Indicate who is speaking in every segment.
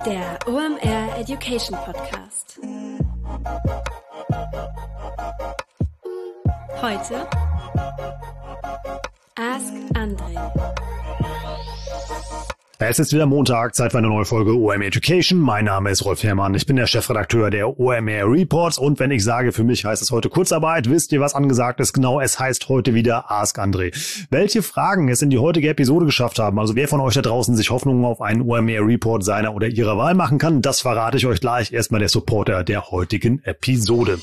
Speaker 1: Der OMR Education Podcast. Heute Ask André.
Speaker 2: Es ist wieder Montag, Zeit für eine neue Folge OMR Education. Mein Name ist Rolf Herrmann, ich bin der Chefredakteur der OMR Reports und wenn ich sage, für mich heißt es heute Kurzarbeit, wisst ihr, was angesagt ist? Genau, es heißt heute wieder Ask André. Welche Fragen es in die heutige Episode geschafft haben, also wer von euch da draußen sich Hoffnungen auf einen OMR Report seiner oder ihrer Wahl machen kann, das verrate ich euch gleich. Erstmal der Supporter der heutigen Episode.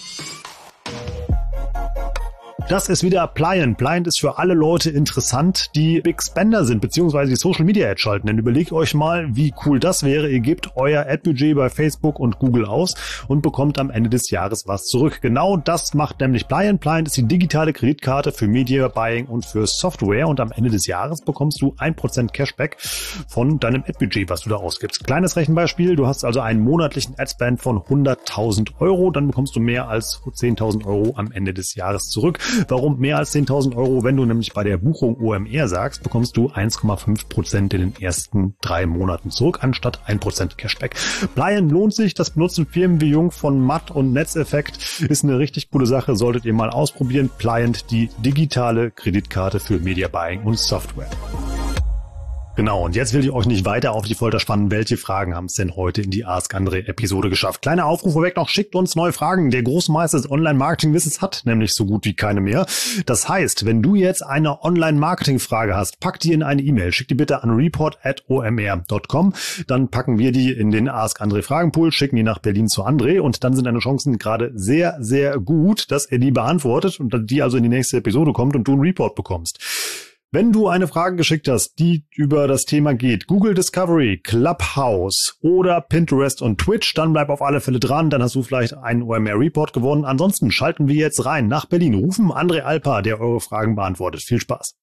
Speaker 2: Das ist wieder Pliant. Pliant ist für alle Leute interessant, die Big Spender sind, beziehungsweise die Social Media Ads schalten. Denn überlegt euch mal, wie cool das wäre. Ihr gebt euer Ad-Budget bei Facebook und Google aus und bekommt am Ende des Jahres was zurück. Genau das macht nämlich Pliant. Pliant ist die digitale Kreditkarte für Media Buying und für Software. Und am Ende des Jahres bekommst du 1% Cashback von deinem Ad-Budget, was du da ausgibst. Kleines Rechenbeispiel. Du hast also einen monatlichen Adspend von 100.000 Euro. Dann bekommst du mehr als 10.000 Euro am Ende des Jahres zurück. Warum mehr als 10.000 Euro? Wenn du nämlich bei der Buchung OMR sagst, bekommst du 1,5% in den ersten 3 Monaten zurück, anstatt 1% Cashback. Pliant lohnt sich, das benutzen Firmen wie Jung von Matt und Netzeffekt. Ist eine richtig coole Sache, solltet ihr mal ausprobieren. Pliant, die digitale Kreditkarte für Media Buying und Software. Genau, und jetzt will ich euch nicht weiter auf die Folter spannen. Welche Fragen haben es denn heute in die Ask André Episode geschafft? Kleiner Aufruf vorweg noch, schickt uns neue Fragen. Der Großmeister des Online-Marketing-Wissens hat nämlich so gut wie keine mehr. Das heißt, wenn du jetzt eine Online-Marketing-Frage hast, pack die in eine E-Mail. Schick die bitte an report@omr.com. Dann packen wir die in den Ask André Fragenpool, schicken die nach Berlin zu André und dann sind deine Chancen gerade sehr, sehr gut, dass er die beantwortet und die also in die nächste Episode kommt und du einen Report bekommst. Wenn du eine Frage geschickt hast, die über das Thema geht, Google Discovery, Clubhouse oder Pinterest und Twitch, dann bleib auf alle Fälle dran, dann hast du vielleicht einen OMR Report gewonnen. Ansonsten schalten wir jetzt rein nach Berlin, rufen André Alpa, der eure Fragen beantwortet. Viel Spaß.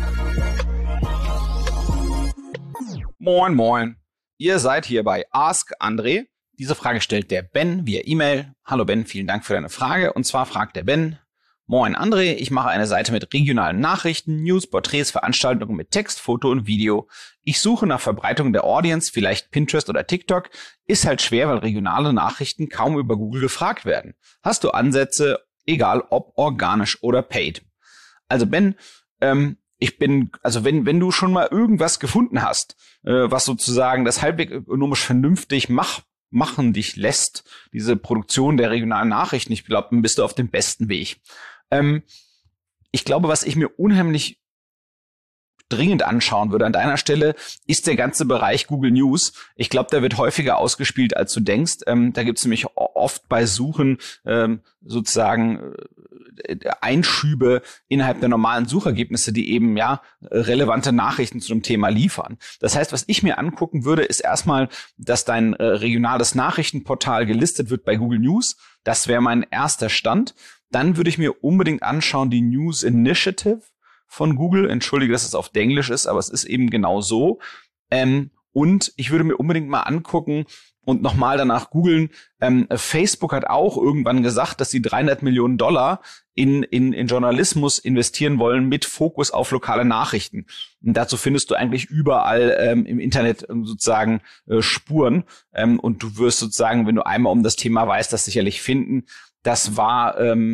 Speaker 3: Moin, moin. Ihr seid hier bei Ask André. Diese Frage stellt der Ben via E-Mail. Hallo Ben, vielen Dank für deine Frage. Und zwar fragt der Ben: Moin André, ich mache eine Seite mit regionalen Nachrichten, News, Porträts, Veranstaltungen mit Text, Foto und Video. Ich suche nach Verbreitung der Audience, vielleicht Pinterest oder TikTok. Ist halt schwer, weil regionale Nachrichten kaum über Google gefragt werden. Hast du Ansätze, egal ob organisch oder paid? Also Ben, wenn du schon mal irgendwas gefunden hast, was sozusagen das halbwegs ökonomisch vernünftig machen dich lässt, diese Produktion der regionalen Nachrichten, ich glaube, dann bist du auf dem besten Weg. Ich glaube, was ich mir unheimlich dringend anschauen würde an deiner Stelle, ist der ganze Bereich Google News. Ich glaube, der wird häufiger ausgespielt, als du denkst. Da gibt es nämlich oft bei Suchen Einschübe innerhalb der normalen Suchergebnisse, die eben relevante Nachrichten zu einem Thema liefern. Das heißt, was ich mir angucken würde, ist erstmal, dass dein regionales Nachrichtenportal gelistet wird bei Google News. Das wäre mein erster Stand. Dann würde ich mir unbedingt anschauen die News Initiative von Google. Entschuldige, dass es auf Englisch ist, aber es ist eben genau so. Und ich würde mir unbedingt mal angucken und nochmal danach googeln. Facebook hat auch irgendwann gesagt, dass sie $300 Millionen in Journalismus investieren wollen mit Fokus auf lokale Nachrichten. Und dazu findest du eigentlich überall im Internet sozusagen Spuren. Und du wirst sozusagen, wenn du einmal um das Thema weißt, das sicherlich finden. Das war,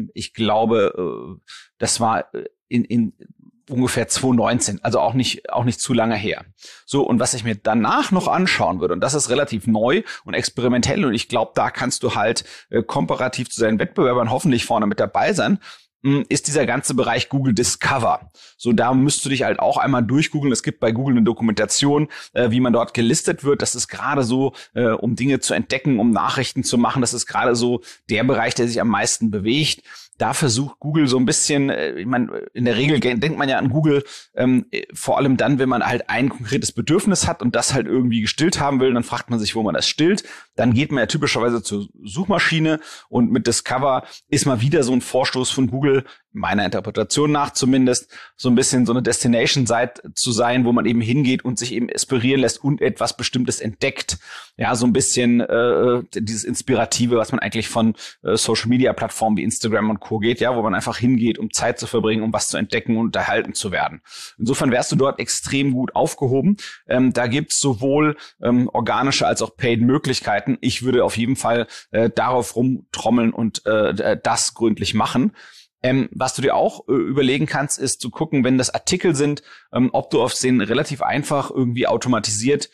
Speaker 3: das war in ungefähr 2019, also auch nicht zu lange her. So, und was ich mir danach noch anschauen würde, und das ist relativ neu und experimentell, und ich glaube, da kannst du halt komparativ zu deinen Wettbewerbern hoffentlich vorne mit dabei sein, ist dieser ganze Bereich Google Discover. So, da müsst du dich halt auch einmal durchgoogeln. Es gibt bei Google eine Dokumentation, wie man dort gelistet wird. Das ist gerade so, um Dinge zu entdecken, um Nachrichten zu machen. Das ist gerade so der Bereich, der sich am meisten bewegt. Da versucht Google so ein bisschen, ich meine, in der Regel denkt man ja an Google, vor allem dann, wenn man halt ein konkretes Bedürfnis hat und das halt irgendwie gestillt haben will, dann fragt man sich, wo man das stillt. Dann geht man ja typischerweise zur Suchmaschine und mit Discover ist mal wieder so ein Vorstoß von Google, meiner Interpretation nach zumindest, so ein bisschen so eine Destination-Site zu sein, wo man eben hingeht und sich eben inspirieren lässt und etwas Bestimmtes entdeckt. Ja, so ein bisschen dieses Inspirative, was man eigentlich von Social-Media-Plattformen wie Instagram und Co. geht, ja, wo man einfach hingeht, um Zeit zu verbringen, um was zu entdecken und unterhalten zu werden. Insofern wärst du dort extrem gut aufgehoben. Da gibt's sowohl organische als auch Paid-Möglichkeiten. Ich würde auf jeden Fall darauf rumtrommeln und das gründlich machen. Was du dir auch überlegen kannst, ist zu gucken, wenn das Artikel sind, ob du auf den relativ einfach irgendwie automatisiert,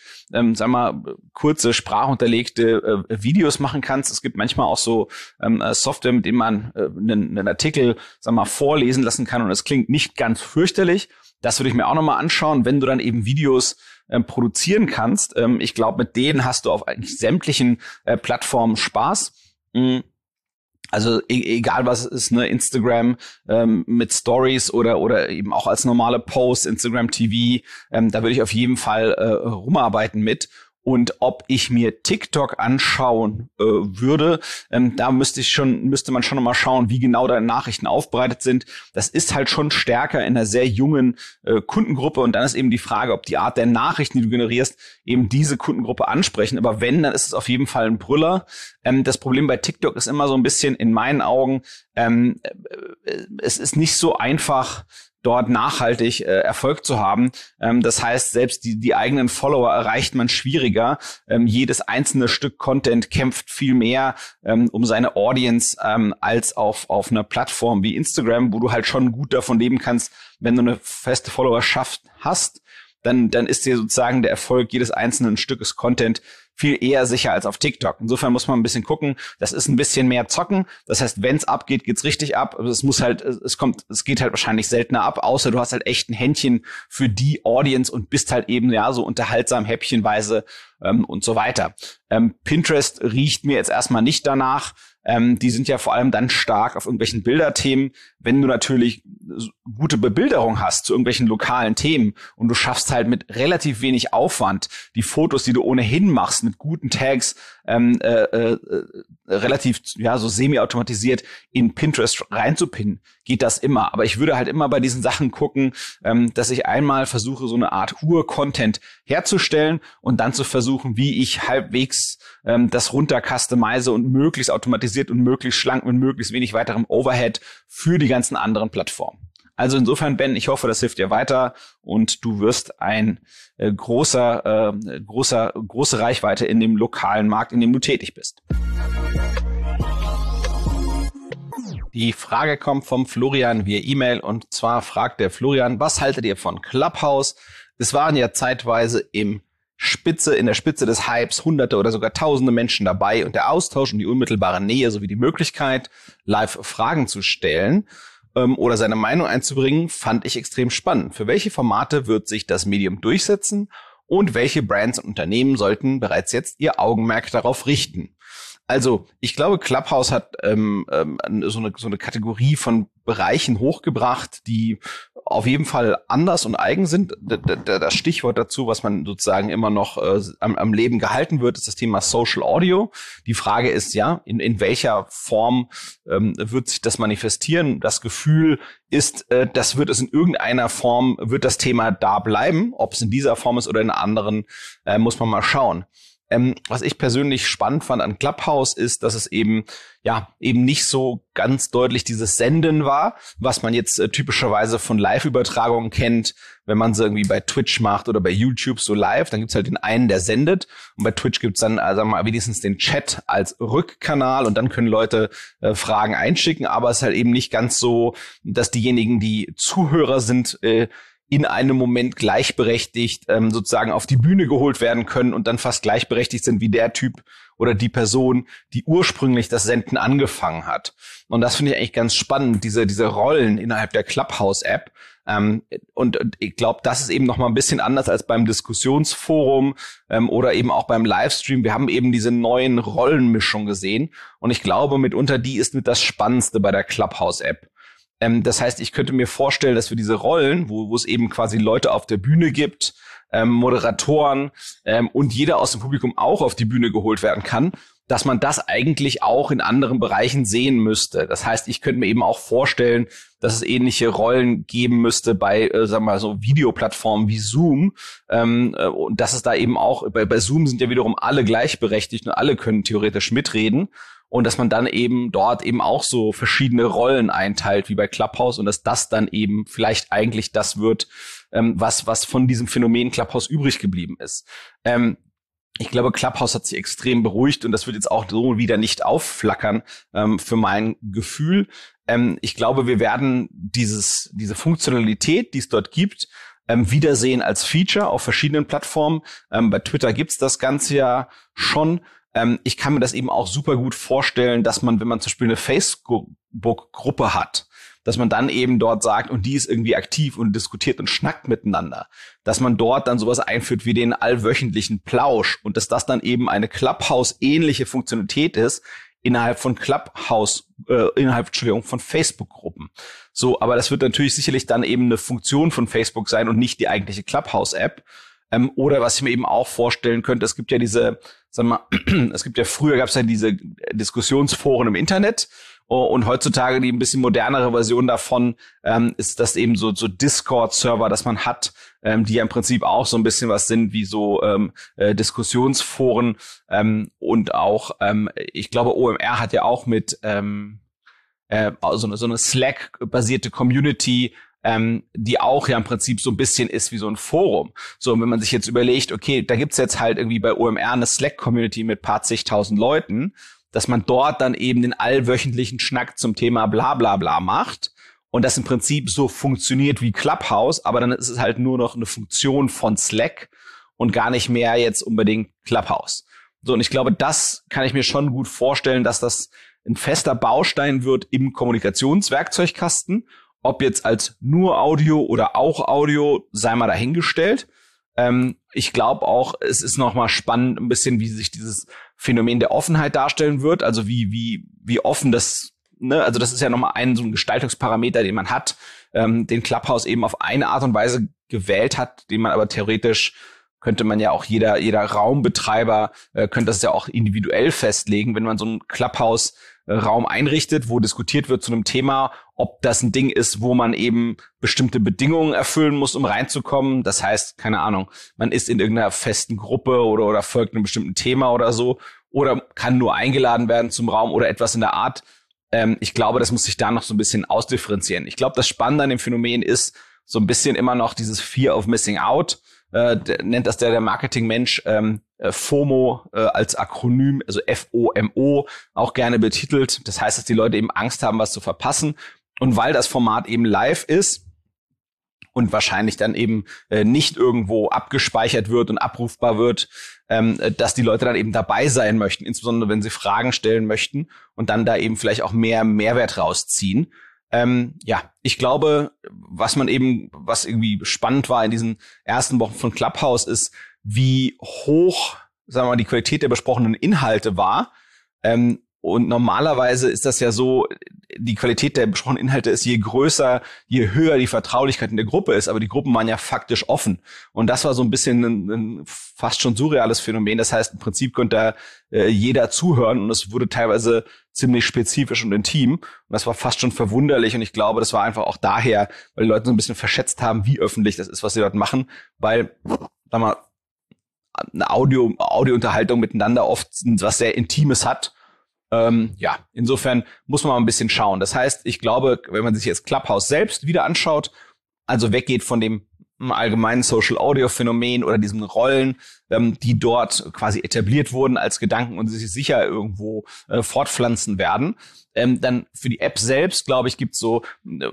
Speaker 3: kurze sprachunterlegte Videos machen kannst. Es gibt manchmal auch so Software, mit dem man einen Artikel, vorlesen lassen kann und es klingt nicht ganz fürchterlich. Das würde ich mir auch nochmal anschauen, wenn du dann eben Videos produzieren kannst. Ich glaube, mit denen hast du auf eigentlich sämtlichen Plattformen Spaß. Also egal was es ist, ne, Instagram mit Stories oder eben auch als normale Posts, Instagram TV, da würde ich auf jeden Fall rumarbeiten mit. Und ob ich mir TikTok anschauen würde, da müsste man schon noch mal schauen, wie genau deine Nachrichten aufbereitet sind. Das ist halt schon stärker in einer sehr jungen Kundengruppe. Und dann ist eben die Frage, ob die Art der Nachrichten, die du generierst, eben diese Kundengruppe ansprechen. Aber wenn, dann ist es auf jeden Fall ein Brüller. Das Problem bei TikTok ist immer so ein bisschen in meinen Augen, es ist nicht so einfach, dort nachhaltig Erfolg zu haben. Das heißt, selbst die eigenen Follower erreicht man schwieriger. Jedes einzelne Stück Content kämpft viel mehr um seine Audience als auf einer Plattform wie Instagram, wo du halt schon gut davon leben kannst, wenn du eine feste Followerschaft hast, dann ist dir sozusagen der Erfolg jedes einzelnen Stückes Content viel eher sicher als auf TikTok. Insofern muss man ein bisschen gucken. Das ist ein bisschen mehr Zocken. Das heißt, wenn es abgeht, geht's richtig ab. Aber es geht halt wahrscheinlich seltener ab, außer du hast halt echt ein Händchen für die Audience und bist halt eben ja so unterhaltsam, häppchenweise und so weiter. Pinterest riecht mir jetzt erstmal nicht danach. Die sind ja vor allem dann stark auf irgendwelchen Bilderthemen. Wenn du natürlich gute Bebilderung hast zu irgendwelchen lokalen Themen und du schaffst halt mit relativ wenig Aufwand die Fotos, die du ohnehin machst, mit guten Tags relativ so semi-automatisiert in Pinterest reinzupinnen, geht das immer. Aber ich würde halt immer bei diesen Sachen gucken, dass ich einmal versuche, so eine Art Ur-Content herzustellen und dann zu versuchen, wie ich halbwegs das runter-customize und möglichst automatisiert und möglichst schlank mit möglichst wenig weiterem Overhead für die ganzen anderen Plattformen. Also insofern, Ben, ich hoffe, das hilft dir weiter und du wirst ein große Reichweite in dem lokalen Markt, in dem du tätig bist. Die Frage kommt vom Florian via E-Mail und zwar fragt der Florian, was haltet ihr von Clubhouse? Es waren ja zeitweise in der Spitze des Hypes Hunderte oder sogar Tausende Menschen dabei und der Austausch und die unmittelbare Nähe sowie die Möglichkeit, live Fragen zu stellen oder seine Meinung einzubringen, fand ich extrem spannend. Für welche Formate wird sich das Medium durchsetzen und welche Brands und Unternehmen sollten bereits jetzt ihr Augenmerk darauf richten? Also, ich glaube, Clubhouse hat so eine Kategorie von Bereichen hochgebracht, die auf jeden Fall anders und eigen sind. Das Stichwort dazu, was man sozusagen immer noch am Leben gehalten wird, ist das Thema Social Audio. Die Frage ist ja, in welcher Form wird sich das manifestieren? Das Gefühl ist, das wird es in irgendeiner Form, wird das Thema da bleiben. Ob es in dieser Form ist oder in einer anderen, muss man mal schauen. Was ich persönlich spannend fand an Clubhouse ist, dass es eben nicht so ganz deutlich dieses Senden war, was man jetzt typischerweise von Live-Übertragungen kennt, wenn man sie irgendwie bei Twitch macht oder bei YouTube so live, dann gibt's halt den einen, der sendet und bei Twitch gibt's dann wenigstens den Chat als Rückkanal und dann können Leute Fragen einschicken, aber es ist halt eben nicht ganz so, dass diejenigen, die Zuhörer sind, in einem Moment gleichberechtigt sozusagen auf die Bühne geholt werden können und dann fast gleichberechtigt sind wie der Typ oder die Person, die ursprünglich das Senden angefangen hat. Und das finde ich eigentlich ganz spannend, diese Rollen innerhalb der Clubhouse-App. Und ich glaube, das ist eben noch mal ein bisschen anders als beim Diskussionsforum oder eben auch beim Livestream. Wir haben eben diese neuen Rollenmischungen gesehen und ich glaube, mitunter die ist mit das Spannendste bei der Clubhouse-App. Das heißt, ich könnte mir vorstellen, dass wir diese Rollen, wo es eben quasi Leute auf der Bühne gibt, Moderatoren und jeder aus dem Publikum auch auf die Bühne geholt werden kann, dass man das eigentlich auch in anderen Bereichen sehen müsste. Das heißt, ich könnte mir eben auch vorstellen, dass es ähnliche Rollen geben müsste bei, sagen wir mal, so Videoplattformen wie Zoom. Und dass es da eben auch, bei Zoom sind ja wiederum alle gleichberechtigt und alle können theoretisch mitreden. Und dass man dann eben dort eben auch so verschiedene Rollen einteilt, wie bei Clubhouse, und dass das dann eben vielleicht eigentlich das wird, was von diesem Phänomen Clubhouse übrig geblieben ist. Ich glaube, Clubhouse hat sich extrem beruhigt und das wird jetzt auch so wieder nicht aufflackern, für mein Gefühl. Ich glaube, wir werden diese Funktionalität, die es dort gibt, wiedersehen als Feature auf verschiedenen Plattformen. Bei Twitter gibt's das Ganze ja schon. Ich kann mir das eben auch super gut vorstellen, dass man, wenn man zum Beispiel eine Facebook-Gruppe hat, dass man dann eben dort sagt, und die ist irgendwie aktiv und diskutiert und schnackt miteinander, dass man dort dann sowas einführt wie den allwöchentlichen Plausch und dass das dann eben eine Clubhouse-ähnliche Funktionalität ist innerhalb von von Facebook-Gruppen. So, aber das wird natürlich sicherlich dann eben eine Funktion von Facebook sein und nicht die eigentliche Clubhouse-App. Oder was ich mir eben auch vorstellen könnte, es gibt ja früher gab es ja diese Diskussionsforen im Internet. Und heutzutage die ein bisschen modernere Version davon ist das eben so Discord-Server, dass man hat, die ja im Prinzip auch so ein bisschen was sind wie so Diskussionsforen. Und auch, ich glaube, OMR hat ja auch mit so eine Slack-basierte Community, die auch ja im Prinzip so ein bisschen ist wie so ein Forum. So, und wenn man sich jetzt überlegt, okay, da gibt's jetzt halt irgendwie bei OMR eine Slack-Community mit paar zigtausend Leuten, dass man dort dann eben den allwöchentlichen Schnack zum Thema bla bla bla macht und das im Prinzip so funktioniert wie Clubhouse, aber dann ist es halt nur noch eine Funktion von Slack und gar nicht mehr jetzt unbedingt Clubhouse. So, und ich glaube, das kann ich mir schon gut vorstellen, dass das ein fester Baustein wird im Kommunikationswerkzeugkasten. Ob jetzt als nur Audio oder auch Audio, sei mal dahingestellt. Ich glaube auch, es ist noch mal spannend ein bisschen, wie sich dieses Phänomen der Offenheit darstellen wird. Also wie offen das, ne? Also das ist ja noch mal so ein Gestaltungsparameter, den man hat, den Clubhouse eben auf eine Art und Weise gewählt hat, den man aber theoretisch könnte man ja auch jeder Raumbetreiber könnte das ja auch individuell festlegen, wenn man so einen Clubhouse-Raum einrichtet, wo diskutiert wird zu einem Thema, ob das ein Ding ist, wo man eben bestimmte Bedingungen erfüllen muss, um reinzukommen. Das heißt, keine Ahnung, man ist in irgendeiner festen Gruppe oder folgt einem bestimmten Thema oder so oder kann nur eingeladen werden zum Raum oder etwas in der Art. Ich glaube, das muss sich da noch so ein bisschen ausdifferenzieren. Ich glaube, das Spannende an dem Phänomen ist so ein bisschen immer noch dieses Fear of Missing Out. Nennt das der Marketingmensch FOMO als Akronym, also FOMO, auch gerne betitelt. Das heißt, dass die Leute eben Angst haben, was zu verpassen. Und weil das Format eben live ist und wahrscheinlich dann eben nicht irgendwo abgespeichert wird und abrufbar wird, dass die Leute dann eben dabei sein möchten, insbesondere wenn sie Fragen stellen möchten und dann da eben vielleicht auch mehr Mehrwert rausziehen. Ich glaube, was irgendwie spannend war in diesen ersten Wochen von Clubhouse ist, wie hoch, sagen wir mal, die Qualität der besprochenen Inhalte war. Und normalerweise ist das ja so, die Qualität der besprochenen Inhalte ist je größer, je höher die Vertraulichkeit in der Gruppe ist, aber die Gruppen waren ja faktisch offen. Und das war so ein bisschen ein fast schon surreales Phänomen. Das heißt, im Prinzip konnte jeder zuhören und es wurde teilweise ziemlich spezifisch und intim. Und das war fast schon verwunderlich. Und ich glaube, das war einfach auch daher, weil die Leute so ein bisschen verschätzt haben, wie öffentlich das ist, was sie dort machen. Weil, sag mal, eine Audiounterhaltung miteinander oft was sehr Intimes hat. Insofern muss man mal ein bisschen schauen. Das heißt, ich glaube, wenn man sich jetzt Clubhouse selbst wieder anschaut, also weggeht von dem allgemeinen Social-Audio-Phänomen oder diesen Rollen, die dort quasi etabliert wurden als Gedanken und sich sicher irgendwo fortpflanzen werden. Dann für die App selbst, glaube ich, gibt es so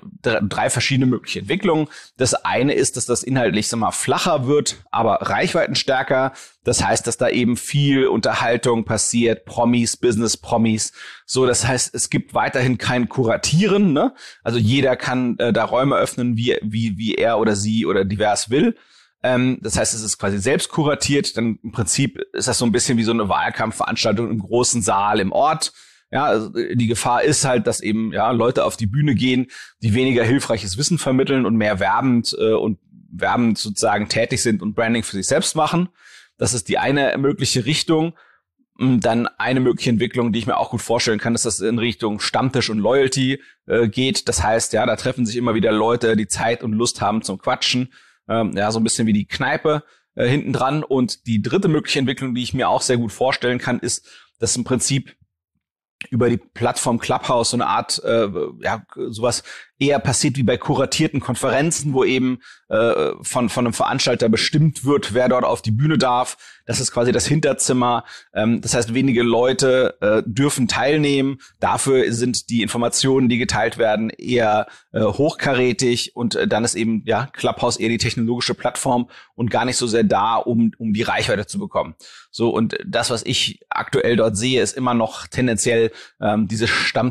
Speaker 3: 3 verschiedene mögliche Entwicklungen. Das eine ist, dass das inhaltlich, sag mal, flacher wird, aber reichweitenstärker. Das heißt, dass da eben viel Unterhaltung passiert, Promis, Business-Promis. So, das heißt, es gibt weiterhin kein Kuratieren, ne? Also jeder kann da Räume öffnen, wie er oder sie oder divers will. Das heißt, es ist quasi selbst kuratiert. Dann im Prinzip ist das so ein bisschen wie so eine Wahlkampfveranstaltung im großen Saal im Ort. Ja, also die Gefahr ist halt, dass eben Leute auf die Bühne gehen, die weniger hilfreiches Wissen vermitteln und mehr werbend und Werben sozusagen tätig sind und Branding für sich selbst machen. Das ist die eine mögliche Richtung. Dann eine mögliche Entwicklung, die ich mir auch gut vorstellen kann, ist, dass es in Richtung Stammtisch und Loyalty geht. Das heißt, ja, da treffen sich immer wieder Leute, die Zeit und Lust haben zum Quatschen. So ein bisschen wie die Kneipe hinten dran. Und die dritte mögliche Entwicklung, die ich mir auch sehr gut vorstellen kann, ist, dass im Prinzip über die Plattform Clubhouse so eine Art, sowas eher passiert wie bei kuratierten Konferenzen, wo eben von einem Veranstalter bestimmt wird, wer dort auf die Bühne darf. Das ist quasi das Hinterzimmer. Das heißt, wenige Leute dürfen teilnehmen. Dafür sind die Informationen, die geteilt werden, eher hochkarätig. Und dann ist eben Clubhouse eher die technologische Plattform und gar nicht so sehr da, um die Reichweite zu bekommen. So, und das, was ich aktuell dort sehe, ist immer noch tendenziell diese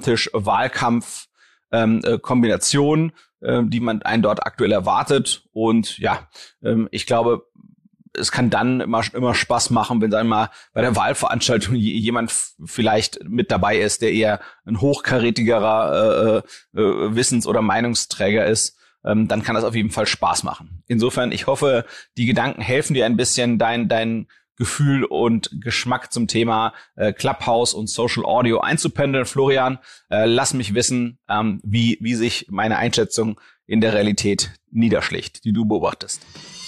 Speaker 3: Stammtisch-Wahlkampf-Kombination, die man einen dort aktuell erwartet. Und ich glaube, es kann dann immer Spaß machen, wenn, sagen wir mal, bei der Wahlveranstaltung jemand vielleicht mit dabei ist, der eher ein hochkarätigerer Wissens- oder Meinungsträger ist. Dann kann das auf jeden Fall Spaß machen. Insofern, ich hoffe, die Gedanken helfen dir ein bisschen, dein Gefühl und Geschmack zum Thema Clubhouse und Social Audio einzupendeln. Florian, lass mich wissen, wie sich meine Einschätzung in der Realität niederschlägt, die du beobachtest.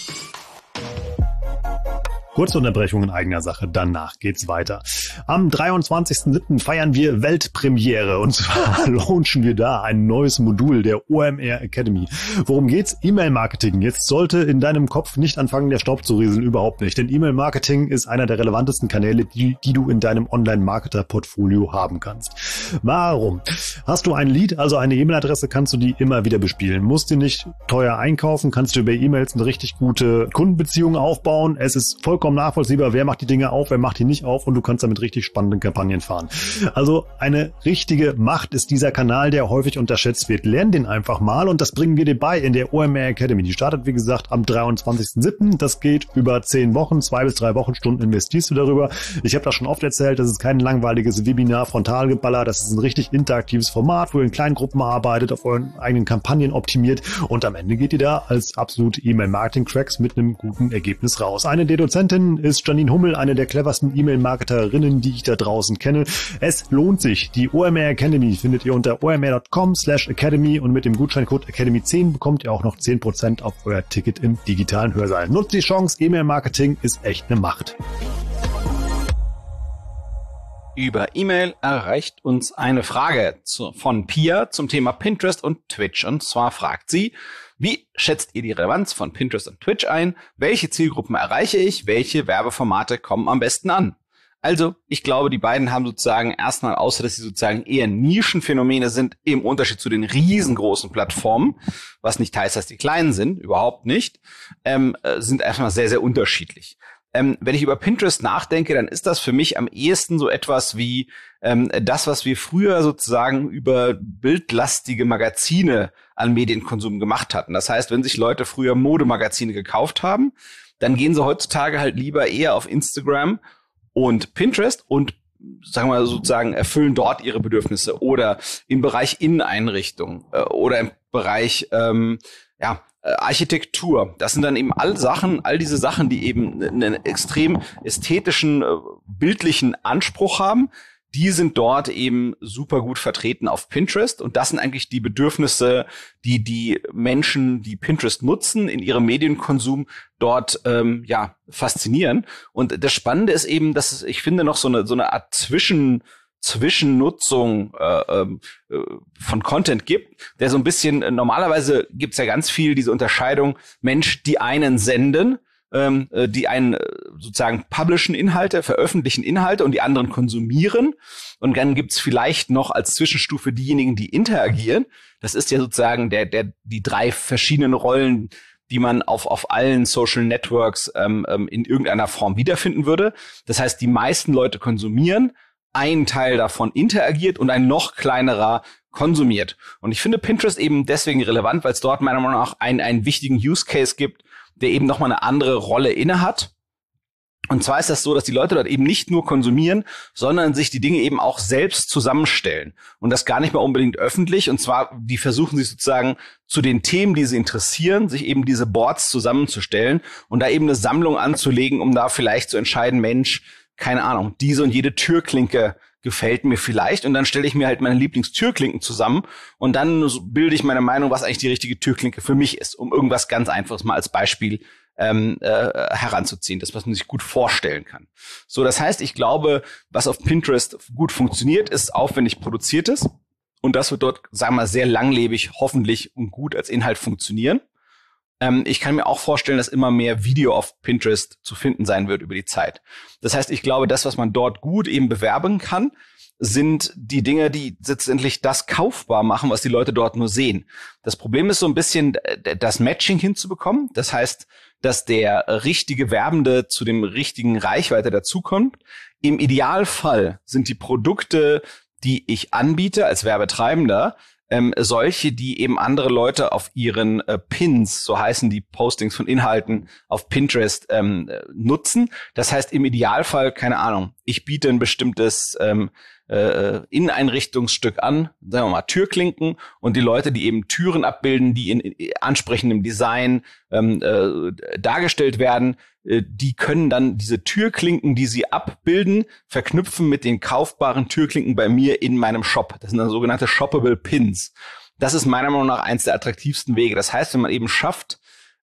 Speaker 2: Kurze Unterbrechung in eigener Sache, danach geht's weiter. Am 23.07. feiern wir Weltpremiere und zwar launchen wir da ein neues Modul der OMR Academy. Worum geht's? E-Mail-Marketing. Jetzt sollte in deinem Kopf nicht anfangen, der Staub zu rieseln, überhaupt nicht. Denn E-Mail-Marketing ist einer der relevantesten Kanäle, die du in deinem Online-Marketer-Portfolio haben kannst. Warum? Hast du ein Lead, also eine E-Mail-Adresse, kannst du die immer wieder bespielen. Musst du nicht teuer einkaufen, kannst du über E-Mails eine richtig gute Kundenbeziehung aufbauen. Es ist vollkommen nachvollziehbar, wer macht die Dinge auf, wer macht die nicht auf und du kannst damit richtig spannende Kampagnen fahren. Also eine richtige Macht ist dieser Kanal, der häufig unterschätzt wird. Lern den einfach mal und das bringen wir dir bei in der OMR Academy. Die startet, wie gesagt, am 23.07. Das geht über 10 Wochen, 2 bis 3 Wochenstunden investierst du darüber. Ich habe das schon oft erzählt, das ist kein langweiliges Webinar, Frontalgeballer, das ist ein richtig interaktives Format, wo ihr in kleinen Gruppen arbeitet, auf euren eigenen Kampagnen optimiert und am Ende geht ihr da als absolute E-Mail-Marketing-Cracks mit einem guten Ergebnis raus. Eine der Dozentinnen ist Janine Hummel, eine der cleversten E-Mail-Marketerinnen, die ich da draußen kenne. Es lohnt sich. Die OMR Academy findet ihr unter omr.com/academy und mit dem Gutscheincode Academy10 bekommt ihr auch noch 10% auf euer Ticket im digitalen Hörsaal. Nutzt die Chance, E-Mail-Marketing ist echt eine Macht.
Speaker 3: Über E-Mail erreicht uns eine Frage von Pia zum Thema Pinterest und Twitch. Und zwar fragt sie: Wie schätzt ihr die Relevanz von Pinterest und Twitch ein? Welche Zielgruppen erreiche ich? Welche Werbeformate kommen am besten an? Also, ich glaube, die beiden haben sozusagen erstmal, außer dass sie sozusagen eher Nischenphänomene sind, im Unterschied zu den riesengroßen Plattformen, was nicht heißt, dass die kleinen sind, überhaupt nicht, sind erstmal sehr, sehr unterschiedlich. Wenn ich über Pinterest nachdenke, dann ist das für mich am ehesten so etwas wie das, was wir früher sozusagen über bildlastige Magazine an Medienkonsum gemacht hatten. Das heißt, wenn sich Leute früher Modemagazine gekauft haben, dann gehen sie heutzutage halt lieber eher auf Instagram und Pinterest und sagen wir mal sozusagen erfüllen dort ihre Bedürfnisse oder im Bereich Inneneinrichtung oder im Bereich Architektur. Das sind dann eben all diese Sachen, die eben einen extrem ästhetischen, bildlichen Anspruch haben. Die sind dort eben super gut vertreten auf Pinterest. Und das sind eigentlich die Bedürfnisse, die Menschen, die Pinterest nutzen, in ihrem Medienkonsum dort faszinieren. Und das Spannende ist eben, dass es, ich finde, noch so eine Art Zwischennutzung von Content gibt, der so ein bisschen, normalerweise gibt's ja ganz viel diese Unterscheidung, Mensch, die einen senden, die einen sozusagen publishen Inhalte, veröffentlichen Inhalte und die anderen konsumieren. Und dann gibt's vielleicht noch als Zwischenstufe diejenigen, die interagieren. Das ist ja sozusagen die 3 verschiedenen Rollen, die man auf allen Social Networks in irgendeiner Form wiederfinden würde. Das heißt, die meisten Leute konsumieren, ein Teil davon interagiert und ein noch kleinerer konsumiert. Und ich finde Pinterest eben deswegen relevant, weil es dort meiner Meinung nach einen wichtigen Use Case gibt, der eben nochmal eine andere Rolle innehat. Und zwar ist das so, dass die Leute dort eben nicht nur konsumieren, sondern sich die Dinge eben auch selbst zusammenstellen. Und das gar nicht mal unbedingt öffentlich. Und zwar, die versuchen sich sozusagen zu den Themen, die sie interessieren, sich eben diese Boards zusammenzustellen und da eben eine Sammlung anzulegen, um da vielleicht zu entscheiden, Mensch, keine Ahnung, diese und jede Türklinke gefällt mir vielleicht. Und dann stelle ich mir halt meine Lieblingstürklinken zusammen und dann bilde ich meine Meinung, was eigentlich die richtige Türklinke für mich ist, um irgendwas ganz Einfaches mal als Beispiel heranzuziehen, das, was man sich gut vorstellen kann. So, das heißt, ich glaube, was auf Pinterest gut funktioniert, ist aufwendig produziertes und das wird dort, sagen wir mal, sehr langlebig, hoffentlich und gut als Inhalt funktionieren. Ich kann mir auch vorstellen, dass immer mehr Video auf Pinterest zu finden sein wird über die Zeit. Das heißt, ich glaube, das, was man dort gut eben bewerben kann, sind die Dinge, die letztendlich das kaufbar machen, was die Leute dort nur sehen. Das Problem ist so ein bisschen, das Matching hinzubekommen. Das heißt, dass der richtige Werbende zu dem richtigen Reichweite dazukommt. Im Idealfall sind die Produkte, die ich anbiete als Werbetreibender, solche, die eben andere Leute auf ihren Pins, so heißen die Postings von Inhalten auf Pinterest, nutzen. Das heißt im Idealfall, keine Ahnung, ich biete ein bestimmtes Inneneinrichtungsstück an, sagen wir mal Türklinken, und die Leute, die eben Türen abbilden, die in ansprechendem Design dargestellt werden, die können dann diese Türklinken, die sie abbilden, verknüpfen mit den kaufbaren Türklinken bei mir in meinem Shop. Das sind dann sogenannte Shoppable Pins. Das ist meiner Meinung nach eins der attraktivsten Wege. Das heißt, wenn man eben schafft,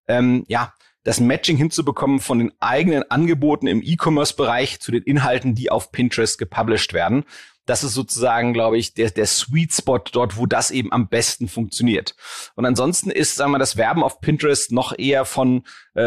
Speaker 3: das Matching hinzubekommen von den eigenen Angeboten im E-Commerce-Bereich zu den Inhalten, die auf Pinterest gepublished werden, das ist sozusagen, glaube ich, der Sweet Spot dort, wo das eben am besten funktioniert. Und ansonsten ist, sagen wir, das Werben auf Pinterest noch eher von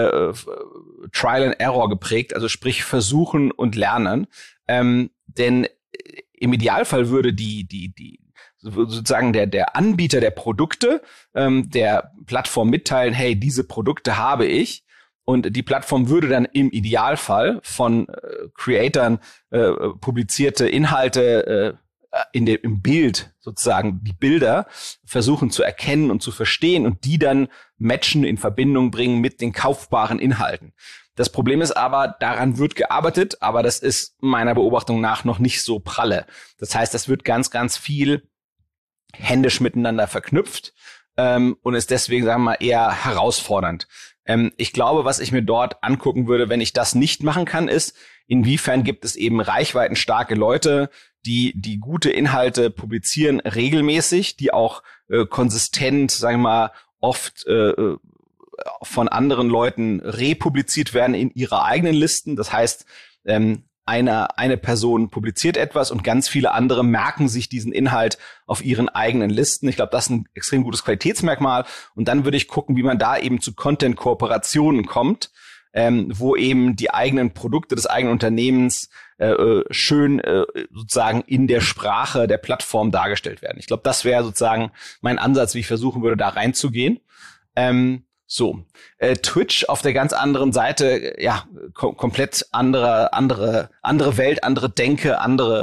Speaker 3: Trial and Error geprägt, also sprich versuchen und lernen. Denn im Idealfall würde sozusagen der Anbieter der Produkte der Plattform mitteilen, hey, diese Produkte habe ich. Und die Plattform würde dann im Idealfall von Creatoren publizierte Inhalte im Bild, sozusagen die Bilder, versuchen zu erkennen und zu verstehen und die dann matchen, in Verbindung bringen mit den kaufbaren Inhalten. Das Problem ist aber, daran wird gearbeitet, aber das ist meiner Beobachtung nach noch nicht so pralle. Das heißt, das wird ganz, ganz viel händisch miteinander verknüpft und ist deswegen, sagen wir mal, eher herausfordernd. Ich glaube, was ich mir dort angucken würde, wenn ich das nicht machen kann, ist, inwiefern gibt es eben reichweitenstarke Leute, die gute Inhalte publizieren, regelmäßig, die auch konsistent, sagen wir mal, oft von anderen Leuten republiziert werden in ihrer eigenen Listen. Das heißt, eine Person publiziert etwas und ganz viele andere merken sich diesen Inhalt auf ihren eigenen Listen. Ich glaube, das ist ein extrem gutes Qualitätsmerkmal. Und dann würde ich gucken, wie man da eben zu Content-Kooperationen kommt, wo eben die eigenen Produkte des eigenen Unternehmens schön sozusagen in der Sprache der Plattform dargestellt werden. Ich glaube, das wäre sozusagen mein Ansatz, wie ich versuchen würde, da reinzugehen. Twitch auf der ganz anderen Seite, ja, komplett andere Welt, andere Denke,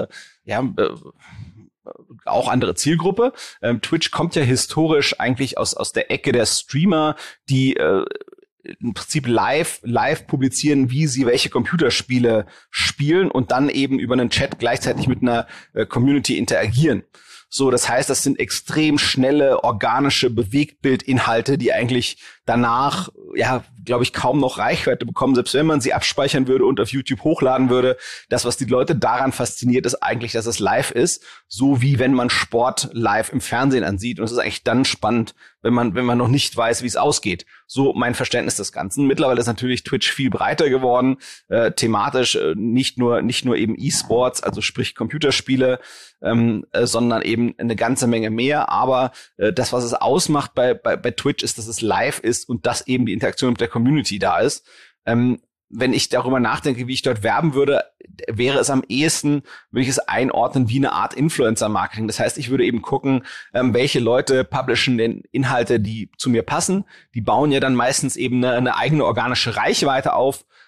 Speaker 3: auch andere Zielgruppe. Twitch kommt ja historisch eigentlich aus der Ecke der Streamer, die im Prinzip live publizieren, wie sie welche Computerspiele spielen und dann eben über einen Chat gleichzeitig mit einer Community interagieren. So, das heißt, das sind extrem schnelle, organische Bewegtbildinhalte, die eigentlich danach, ja, glaube ich, kaum noch Reichweite bekommen, selbst wenn man sie abspeichern würde und auf YouTube hochladen würde. Das, was die Leute daran fasziniert, ist eigentlich, dass es live ist, so wie wenn man Sport live im Fernsehen ansieht. Und es ist eigentlich dann spannend, wenn man noch nicht weiß, wie es ausgeht. So mein Verständnis des Ganzen. Mittlerweile ist natürlich Twitch viel breiter geworden, thematisch nicht nur eben E-Sports, also sprich Computerspiele, sondern eben eine ganze Menge mehr. Aber das, was es ausmacht bei Twitch, ist, dass es live ist und dass eben die Interaktion mit der Community da ist. Wenn ich darüber nachdenke, wie ich dort werben würde, wäre es am ehesten, würde ich es einordnen wie eine Art Influencer-Marketing. Das heißt, ich würde eben gucken, welche Leute publishen denn Inhalte, die zu mir passen. Die bauen ja dann meistens eben eine eigene organische Reichweite auf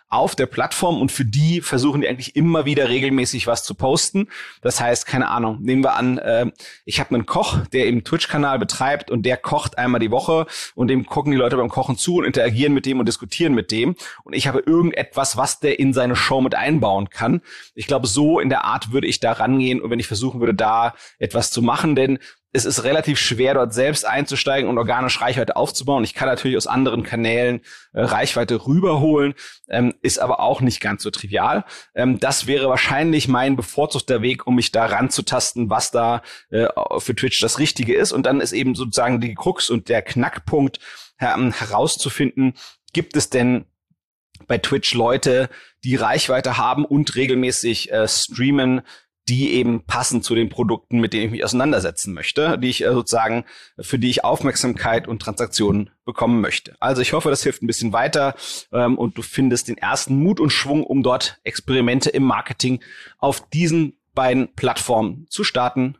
Speaker 3: auf der Plattform und für die versuchen die eigentlich immer wieder regelmäßig was zu posten. Das heißt, keine Ahnung, nehmen wir an, ich habe einen Koch, der eben Twitch-Kanal betreibt und der kocht einmal die Woche und dem gucken die Leute beim Kochen zu und interagieren mit dem und diskutieren mit dem und ich habe irgendetwas, was der in seine Show mit einbauen kann. Ich glaube, so in der Art würde ich da rangehen und wenn ich versuchen würde, da etwas zu machen, denn es ist relativ schwer, dort selbst einzusteigen und organisch Reichweite aufzubauen. Ich kann natürlich aus anderen Kanälen Reichweite rüberholen, ist aber auch nicht ganz so trivial. Das wäre wahrscheinlich mein bevorzugter Weg, um mich da ranzutasten, was da für Twitch das Richtige ist. Und dann ist eben sozusagen die Krux und der Knackpunkt herauszufinden, gibt es denn bei Twitch Leute, die Reichweite haben und regelmäßig streamen, die eben passen zu den Produkten, mit denen ich mich auseinandersetzen möchte, die ich sozusagen, für die ich Aufmerksamkeit und Transaktionen bekommen möchte. Also ich hoffe, das hilft ein bisschen weiter und du findest den ersten Mut und Schwung, um dort Experimente im Marketing auf diesen beiden Plattformen zu starten.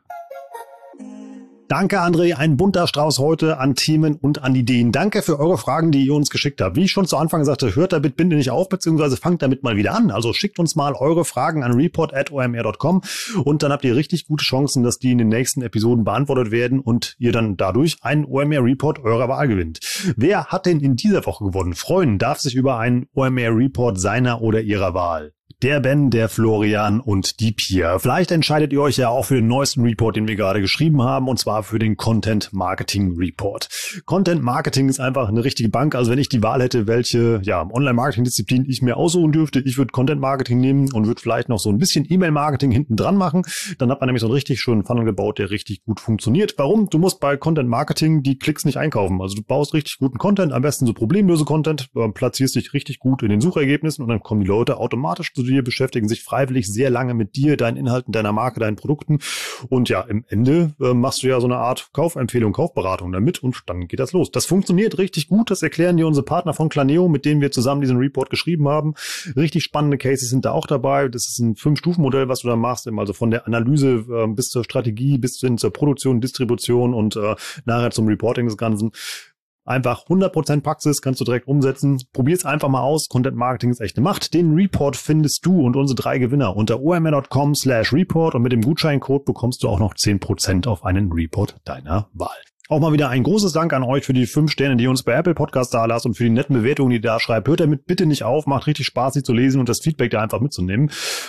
Speaker 2: Danke, André. Ein bunter Strauß heute an Themen und an Ideen. Danke für eure Fragen, die ihr uns geschickt habt. Wie ich schon zu Anfang sagte, hört damit bitte nicht auf, beziehungsweise fangt damit mal wieder an. Also schickt uns mal eure Fragen an report@omr.com und dann habt ihr richtig gute Chancen, dass die in den nächsten Episoden beantwortet werden und ihr dann dadurch einen OMR Report eurer Wahl gewinnt. Wer hat denn in dieser Woche gewonnen? Freuen darf sich über einen OMR Report seiner oder ihrer Wahl. Der Ben, der Florian und die Pia. Vielleicht entscheidet ihr euch ja auch für den neuesten Report, den wir gerade geschrieben haben, und zwar für den Content Marketing Report. Content Marketing ist einfach eine richtige Bank. Also wenn ich die Wahl hätte, welche Online-Marketing-Disziplin ich mir aussuchen dürfte, ich würde Content Marketing nehmen und würde vielleicht noch so ein bisschen E-Mail-Marketing hinten dran machen. Dann hat man nämlich so einen richtig schönen Funnel gebaut, der richtig gut funktioniert. Warum? Du musst bei Content Marketing die Klicks nicht einkaufen. Also du baust richtig guten Content, am besten so problemlose Content, platzierst dich richtig gut in den Suchergebnissen und dann kommen die Leute automatisch zu dir, beschäftigen sich freiwillig sehr lange mit dir, deinen Inhalten, deiner Marke, deinen Produkten. Und ja, im Ende machst du ja so eine Art Kaufempfehlung, Kaufberatung damit und dann geht das los. Das funktioniert richtig gut. Das erklären dir unsere Partner von Planeo, mit denen wir zusammen diesen Report geschrieben haben. Richtig spannende Cases sind da auch dabei. Das ist ein 5-Stufen-Modell, was du da machst. Also von der Analyse bis zur Strategie, bis hin zur Produktion, Distribution und nachher zum Reporting des Ganzen. Einfach 100% Praxis, kannst du direkt umsetzen. Probier's einfach mal aus. Content Marketing ist echte Macht. Den Report findest du und unsere 3 Gewinner unter omr.com/report und mit dem Gutscheincode bekommst du auch noch 10% auf einen Report deiner Wahl. Auch mal wieder ein großes Dank an euch für die 5 Sterne, die ihr uns bei Apple Podcast da lasst und für die netten Bewertungen, die ihr da schreibt. Hört damit bitte nicht auf, macht richtig Spaß, sie zu lesen und das Feedback da einfach mitzunehmen.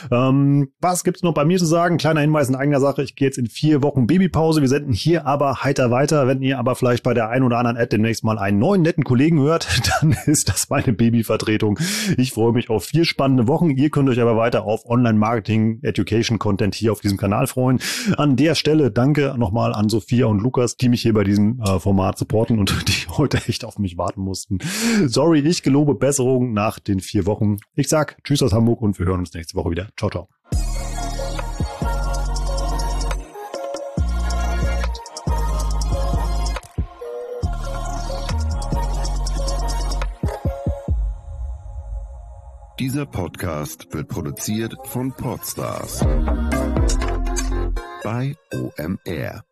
Speaker 2: Was gibt's noch bei mir zu sagen? Kleiner Hinweis in eigener Sache, ich gehe jetzt in 4 Wochen Babypause. Wir senden hier aber heiter weiter. Wenn ihr aber vielleicht bei der einen oder anderen Ad demnächst mal einen neuen, netten Kollegen hört, dann ist das meine Babyvertretung. Ich freue mich auf 4 spannende Wochen. Ihr könnt euch aber weiter auf Online-Marketing, Education-Content hier auf diesem Kanal freuen. An der Stelle danke nochmal an Sophia und Lukas, die mich hier bei diesem Format supporten und die heute echt auf mich warten mussten. Sorry, ich gelobe Besserung nach den 4 Wochen. Ich sag Tschüss aus Hamburg und wir hören uns nächste Woche wieder. Ciao, ciao.
Speaker 4: Dieser Podcast wird produziert von Podstars bei OMR.